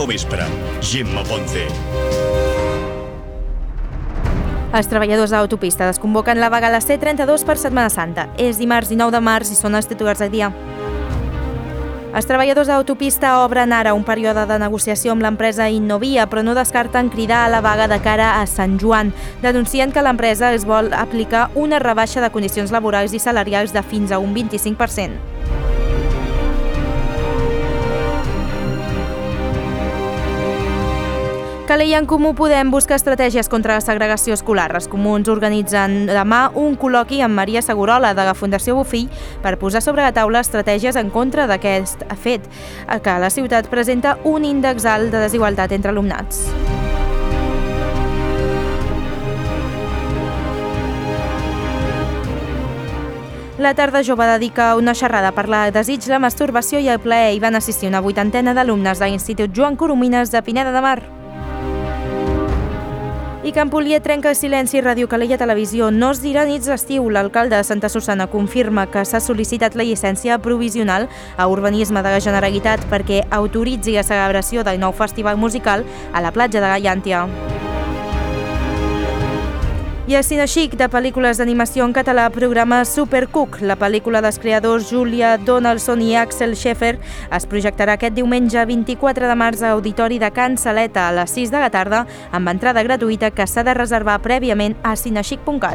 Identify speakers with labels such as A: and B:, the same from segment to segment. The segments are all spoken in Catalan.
A: vespre. Gemma Ponce.
B: Els treballadors d'autopista desconvoquen la vaga a la C32 per Setmana Santa. És dimarts 19 de març i són els titulars del dia. Els treballadors d'autopista obren ara un període de negociació amb l'empresa Innovia, però no descarten cridar a la vaga de cara a Sant Joan. Denuncien que l'empresa es vol aplicar una rebaixa de condicions laborals i salarials de fins a un 25%. Calella i En Comú Podem busca estratègies contra la segregació escolar. Els comuns organitzen demà un col·loqui amb Maria Segurola de la Fundació Bofill per posar sobre la taula estratègies en contra d'aquest fet, que la ciutat presenta un índex alt de desigualtat entre alumnats. La Tarda Jove dedica una xerrada per la desig, la masturbació i el plaer. Hi van assistir una 80 d'alumnes de l'Institut Joan Coromines de Pineda de Mar. I Campolier trenca el silenci. Ràdio Calella Televisió no es dirà nits d'estiu. L'alcalde de Santa Susanna confirma que s'ha sol·licitat la llicència provisional a Urbanisme de la Generalitat perquè autoritzi la celebració del nou festival musical a la platja de la Llàntia. I el Cinexic de pel·lícules d'animació en català programa Supercook. La pel·lícula dels creadors Julia Donaldson i Axel Scheffer es projectarà aquest diumenge 24 de març a Auditori de Can Saleta a les 6 de la tarda amb entrada gratuïta que s'ha de reservar prèviament a cinexic.cat.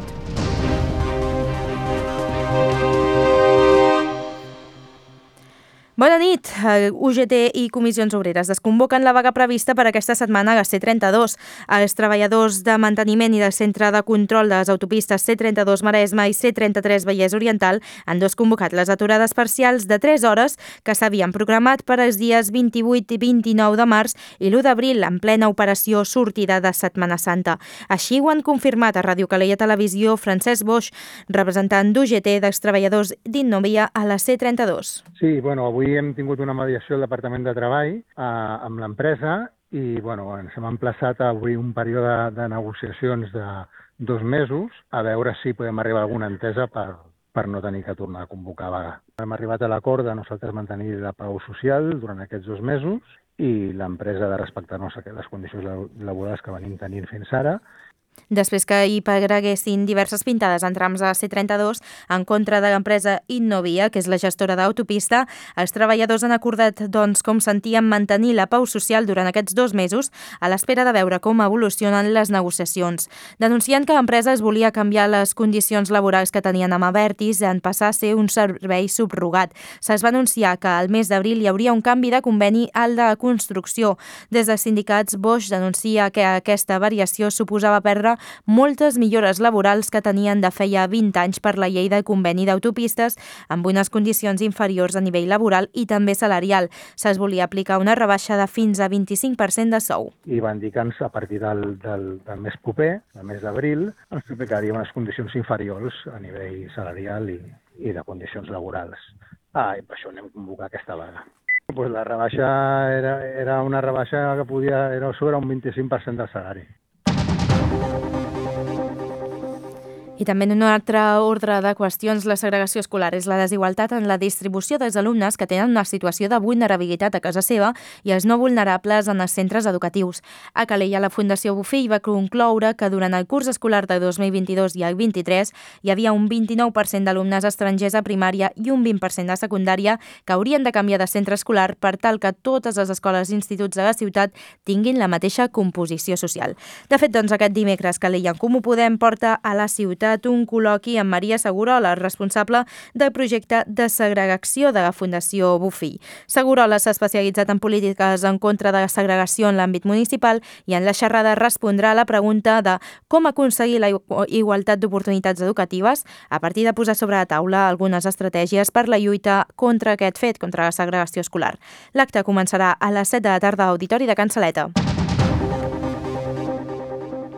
B: Bona nit. UGT i Comissions Obreres desconvoquen la vaga prevista per aquesta setmana a la C32. Els treballadors de manteniment i del Centre de Control de les Autopistes C32 Maresme i C33 Vallès Oriental han desconvocat les aturades parcials de 3 hores que s'havien programat per als dies 28 i 29 de març i l'1 d'abril en plena operació sortida de Setmana Santa. Així ho han confirmat a Ràdio Calella Televisió Francesc Boix, representant d'UGT dels treballadors d'Innovia a la C32.
C: Sí, avui hem tingut una mediació al Departament de Treball amb l'empresa i ens hem emplaçat a obrir un període de negociacions de 2 mesos a veure si podem arribar a alguna entesa per no tenir que tornar a convocar vaga. Hem arribat a l'acord de nosaltres mantenir la pau social durant aquests 2 mesos i l'empresa de respectar-nos les condicions laborals que venim tenint fins ara.
B: Després que hi pareguessin diverses pintades en trams a C32 en contra de l'empresa Innovia, que és la gestora d'autopista, els treballadors han acordat, com sentien, mantenir la pau social durant aquests 2 mesos a l'espera de veure com evolucionen les negociacions. Denuncien que l'empresa es volia canviar les condicions laborals que tenien amb Abertis en passar a ser un servei subrogat. Se'ls va anunciar que al mes d'abril hi hauria un canvi de conveni al de construcció. Des dels sindicats, Bosch denuncia que aquesta variació suposava perdre moltes millores laborals que tenien de feia 20 anys per la llei del conveni d'autopistes amb unes condicions inferiors a nivell laboral i també salarial. Se'ls volia aplicar una rebaixa de fins a 25% de sou.
C: I van dir que a partir del mes proper, el mes d'abril, ens aplicaria unes condicions inferiors a nivell salarial i de condicions laborals. I per això anem a convocar aquesta vaga. La rebaixa era una rebaixa que era sobre un 25% del salari.
B: I també en un altre ordre de qüestions, la segregació escolar és la desigualtat en la distribució dels alumnes que tenen una situació de vulnerabilitat a casa seva i els no vulnerables en els centres educatius. A Calella, la Fundació Bofill va concloure que durant el curs escolar de 2022 i el 23 hi havia un 29% d'alumnes estrangers a primària i un 20% de secundària que haurien de canviar de centre escolar per tal que totes les escoles i instituts de la ciutat tinguin la mateixa composició social. De fet, aquest dimecres, Calella i En Comú Podem porta a la ciutat un col·loqui amb Maria Segurola, responsable del projecte de segregació de la Fundació Bofill. Segurola s'ha especialitzat en polítiques en contra de la segregació en l'àmbit municipal i en la xerrada respondrà a la pregunta de com aconseguir la igualtat d'oportunitats educatives a partir de posar sobre la taula algunes estratègies per la lluita contra aquest fet, contra la segregació escolar. L'acte començarà a les 7 de la tarda a Auditori de Can Saleta.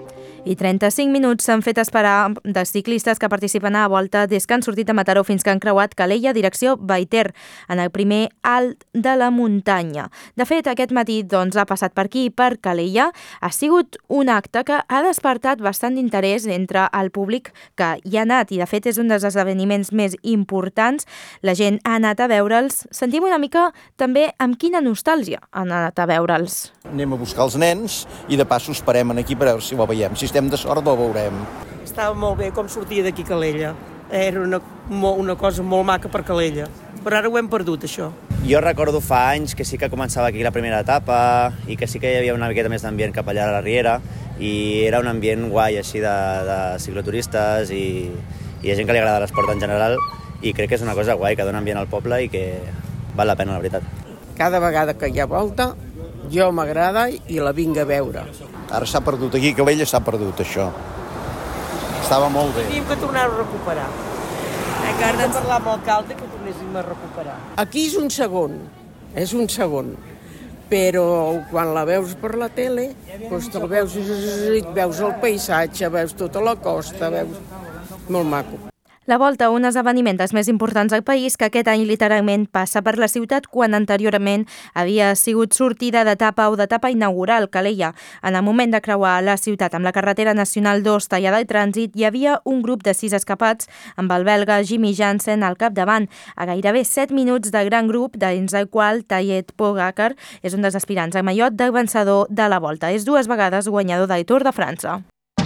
B: I 35 minuts s'han fet esperar dels ciclistes que participen a la volta des que han sortit de Mataró fins que han creuat Calella, direcció Baiter, en el primer alt de la muntanya. De fet, aquest matí ha passat per aquí, per Calella. Ha sigut un acte que ha despertat bastant d'interès entre el públic que hi ha anat i, de fet, és un dels esdeveniments més importants. La gent ha anat a veure'ls. Sentim una mica també amb quina nostàlgia han anat a veure'ls.
D: Anem a buscar els nens i de pas us parem aquí per veure si ho veiem. Si estem de sort, ho veurem.
E: Estava molt bé com sortia d'aquí Calella. Era una cosa molt maca per Calella. Però ara ho hem perdut, això.
F: Jo recordo fa anys que sí que començava aquí la primera etapa i que sí que hi havia una miqueta més d'ambient cap allà a la Riera i era un ambient guai així de cicloturistes i hi ha gent que li agrada l'esport en general i crec que és una cosa guai que dona ambient al poble i que val la pena, la veritat.
E: Cada vegada que hi ha volta, jo m'agrada i la vinc a veure.
D: Ara s'ha perdut aquí, a Calella s'ha perdut això. Estava molt bé.
E: Teníem que tornar-ho a recuperar. Hem de parlar amb l'alcalde que tornéssim a recuperar. Aquí és un segon. Però quan la veus per la tele, doncs te'l veus el paisatge, veus tota la costa, veus molt maco.
B: La Volta, un esdeveniment dels més importants del país, que aquest any literalment passa per la ciutat quan anteriorment havia sigut sortida d'etapa o d'etapa inaugural, Calella. En el moment de creuar la ciutat amb la carretera nacional 2 tallada al trànsit, hi havia un grup de 6 escapats amb el belga Jimmy Jansen al capdavant, a gairebé 7 minuts de gran grup, dins el qual Tadej Pogačar és un dels aspirants a mallot del vencedor de la Volta. És 2 vegades guanyador del Tour de França.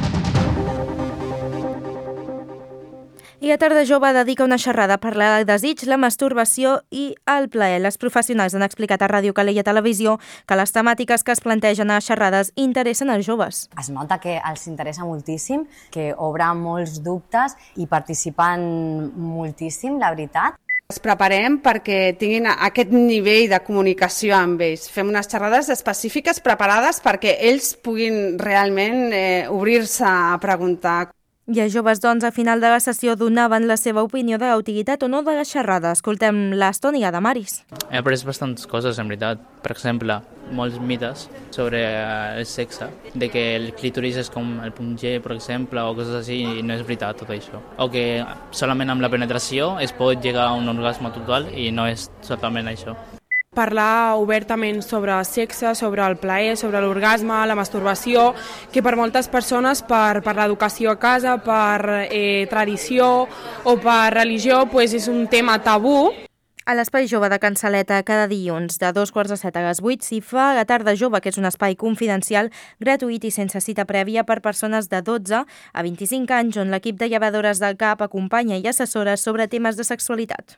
B: I la Tarda Jove dedica una xerrada a parlar del desig, la masturbació i el plaer. Les professionals han explicat a Ràdio Calella Televisió que les temàtiques que es plantegen a xerrades interessen als joves.
G: Es nota que els interessa moltíssim, que obre molts dubtes i participen moltíssim, la veritat.
H: Els preparem perquè tinguin aquest nivell de comunicació amb ells. Fem unes xerrades específiques preparades perquè ells puguin realment obrir-se a preguntar.
B: I els joves, doncs, al final de la sessió donaven la seva opinió de la utilitat o no de la xerrada. Escoltem l'Estònia de Maris.
I: He après bastantes coses, en veritat. Per exemple, molts mites sobre el sexe, de que el clítoris és com el punt G, per exemple, o coses així, i no és veritat tot això. O que solament amb la penetració es pot llegar a un orgasme total i no és solament això.
H: Parlar obertament sobre sexe, sobre el plaer, sobre l'orgasme, la masturbació, que per moltes persones, per l'educació a casa, per tradició o per religió, és un tema tabú.
B: A l'Espai Jove de Can Saleta, cada dilluns, de 2:45 a les 8, s'hi fa la Tarda Jove, que és un espai confidencial, gratuït i sense cita prèvia per persones de 12 a 25 anys, on l'equip de llevadores del CAP acompanya i assessora sobre temes de sexualitat.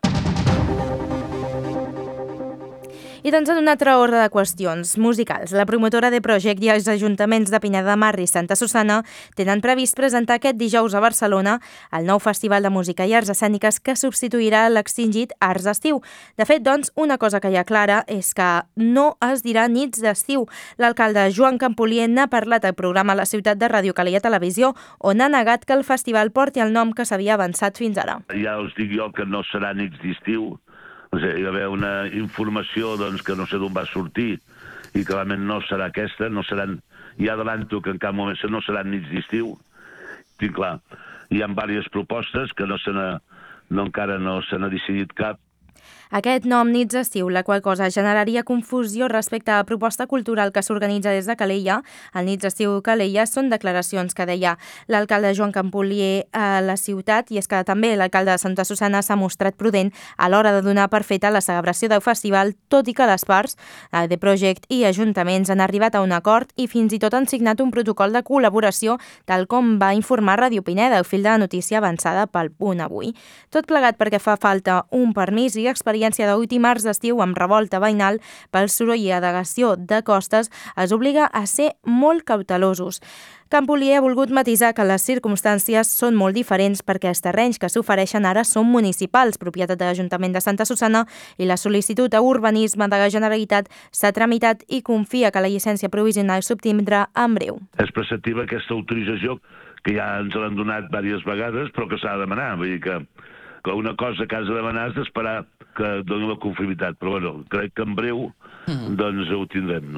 B: I doncs en un altre ordre de qüestions musicals, la promotora de Project i els ajuntaments de Pineda de Mar i Santa Susanna tenen previst presentar aquest dijous a Barcelona el nou Festival de Música i Arts Escèniques que substituirà l'extingit Arts d'Estiu. De fet, doncs, una cosa que hi ha clara és que no es dirà nits d'estiu. L'alcalde Joan Campolier n'ha parlat al programa La Ciutat de Ràdio Calella Televisió, on ha negat que el festival porti el nom que s'havia avançat fins ara.
J: Ja us dic jo que no serà nits d'estiu. O sigui, hi va haver una informació que no sé d'on va sortir i que realment no serà aquesta, no seran, ja adelanto que en cap moment no seran nits d'estiu. Sí, clar, hi ha diverses propostes que encara no se n'ha decidit cap.
B: Aquest nom Nits d'Estiu, la qual cosa generaria confusió respecte a la proposta cultural que s'organitza des de Calella. El Nits d'Estiu Calella són declaracions que deia l'alcalde Joan Campolier a la ciutat, i és que també l'alcalde de Santa Susanna s'ha mostrat prudent a l'hora de donar per feta la celebració del festival, tot i que les parts, The Project i ajuntaments, han arribat a un acord i fins i tot han signat un protocol de col·laboració, tal com va informar Ràdio Pineda, el fil de la notícia avançada pel Punt Avui. Tot plegat perquè fa falta un permís i experiència d'últim Arts d'Estiu amb revolta veïnal pel soroll i al·legació de costes els obliga a ser molt cautelosos. Campolier ha volgut matisar que les circumstàncies són molt diferents perquè els terrenys que s'ofereixen ara són municipals, propietat de l'Ajuntament de Santa Susanna, i la sol·licitud a urbanisme de la Generalitat s'ha tramitat i confia que la llicència provisional s'obtindrà en breu.
J: És preceptiva aquesta autorització que ja ens l'han donat diverses vegades, però que s'ha de demanar. Vull dir que una cosa que has de demanar és d'esperar que doni la conformitat. Però bueno, crec que en breu doncs ho tindrem, no?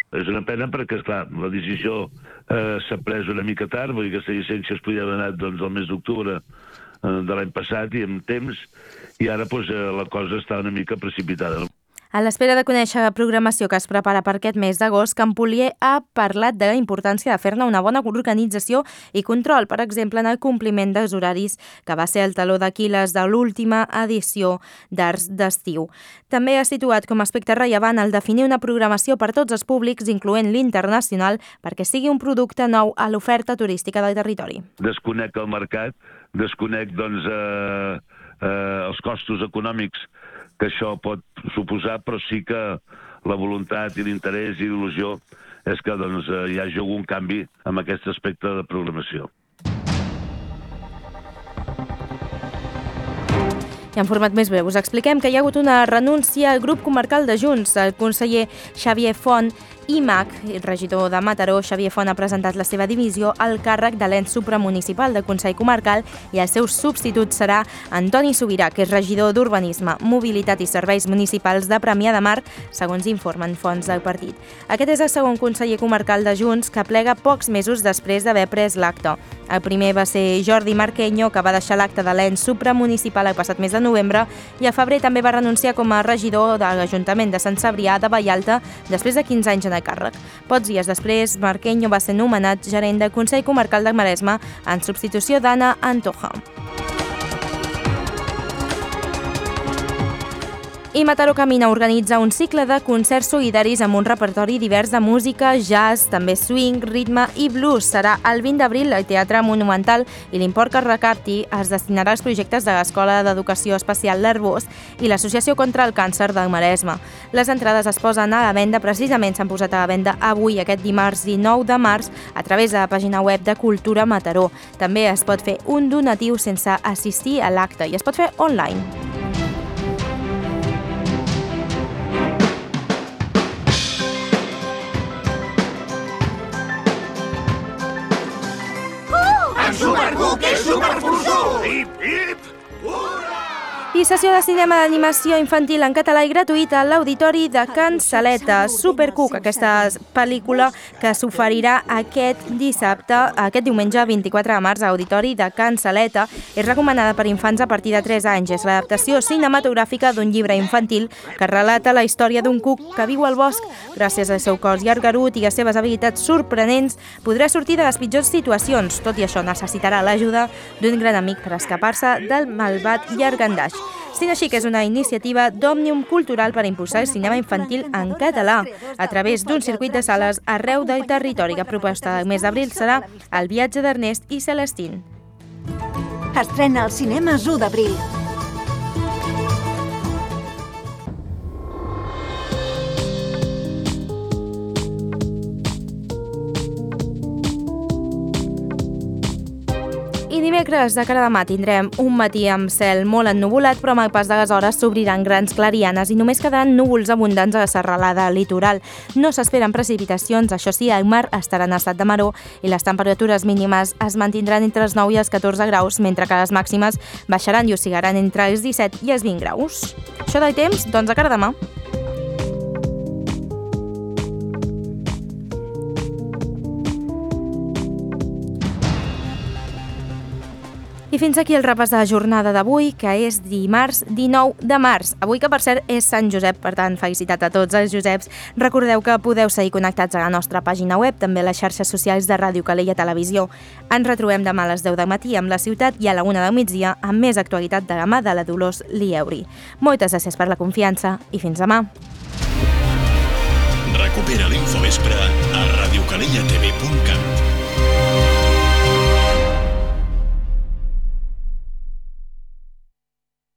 J: És una pena perquè, esclar, la decisió s'ha pres una mica tard, vull dir que aquesta llicència es podia haver anat el mes d'octubre de l'any passat i amb temps, i ara la cosa està una mica precipitada.
B: A l'espera de conèixer la programació que es prepara per aquest mes d'agost, Campolier ha parlat de la importància de fer-ne una bona organització i control, per exemple, en el compliment dels horaris, que va ser el taló d'Aquil·les de l'última edició d'Arts d'Estiu. També ha situat com a aspecte rellevant el definir una programació per tots els públics, incloent l'internacional, perquè sigui un producte nou a l'oferta turística del territori.
J: Desconec el mercat, desconec els costos econòmics que això pot suposar, però sí que la voluntat i l'interès i l'il·lusió és que hi hagi algun canvi en aquest aspecte de programació.
B: I en format més breu us expliquem que hi ha hagut una renúncia al grup comarcal de Junts. El conseller Xavier Font i Mac, el regidor de Mataró, Xavier Font, ha presentat la seva dimissió al càrrec de l'ens supramunicipal del Consell Comarcal i el seu substitut serà Antoni Sobirà, que és regidor d'Urbanisme, Mobilitat i Serveis Municipals de Premià de Mar, segons informen fonts del partit. Aquest és el segon conseller comarcal de Junts que plega pocs mesos després d'haver pres l'acte. El primer va ser Jordi Marqueño, que va deixar l'acte de l'ens supramunicipal el passat mes de novembre, i a febrer també va renunciar com a regidor de l'Ajuntament de Sant Cebrià de Vallalta després de 15 anys en el càrrec. Pocs dies després, Marqueño va ser nomenat gerent del Consell Comarcal del Maresme en substitució d'Anna Antoja. I Mataró Camina organitza un cicle de concerts solidaris amb un repertori divers de música, jazz, també swing, ritme i blues. Serà el 20 d'abril al Teatre Monumental i l'import que es recapti es destinarà als projectes de l'Escola d'Educació Especial l'Arbós i l'Associació contra el Càncer del Maresme. Les entrades es posen a la venda, precisament s'han posat a la venda avui, aquest dimarts 19 de març, a través de la pàgina web de Cultura Mataró. També es pot fer un donatiu sense assistir a l'acte i es pot fer online.
A: Superbuc és superfusó! Hip, hip!
B: I sessió de cinema d'animació infantil en català i gratuïta a l'Auditori de Can Saleta. Supercook, aquesta pel·lícula que s'oferirà aquest diumenge 24 de març a l'Auditori de Can Saleta. És recomanada per infants a partir de 3 anys. És l'adaptació cinematogràfica d'un llibre infantil que relata la història d'un cuc que viu al bosc. Gràcies al seu cos llargarut i a seves habilitats sorprenents, podrà sortir de les pitjors situacions. Tot i això, necessitarà l'ajuda d'un gran amic per escapar-se del malvat llargandaix. Sent així que és una iniciativa d'Òmnium Cultural per impulsar el cinema infantil en català a través d'un circuit de sales arreu del territori. La proposta del mes d'abril serà El viatge d'Ernest i Celestín.
K: Estrena als cinemes 1 d'abril.
B: I dimecres de cara demà tindrem un matí amb cel molt ennuvolat, però amb el pas de les hores s'obriran grans clarianes i només quedaran núvols abundants a la serralada litoral. No s'esperen precipitacions, això sí, el mar estarà en estat de maror i les temperatures mínimes es mantindran entre els 9 i els 14 graus, mentre que les màximes baixaran i oscil·laran entre els 17 i els 20 graus. Això del temps, doncs a cara demà. I fins aquí el repàs de la jornada d'avui, que és dimarts 19 de març. Avui, que per cert és Sant Josep, per tant, felicitat a tots els Joseps. Recordeu que podeu seguir connectats a la nostra pàgina web, també a les xarxes socials de Ràdio Calella Televisió. Ens retrobem demà a les 10 del matí amb La Ciutat i a la 1 del migdia amb més actualitat de la mà de la Dolors Lieuri. Moltes gràcies per la confiança i fins demà.
A: Recupera l'Infovespre a radiocalellatv.cat.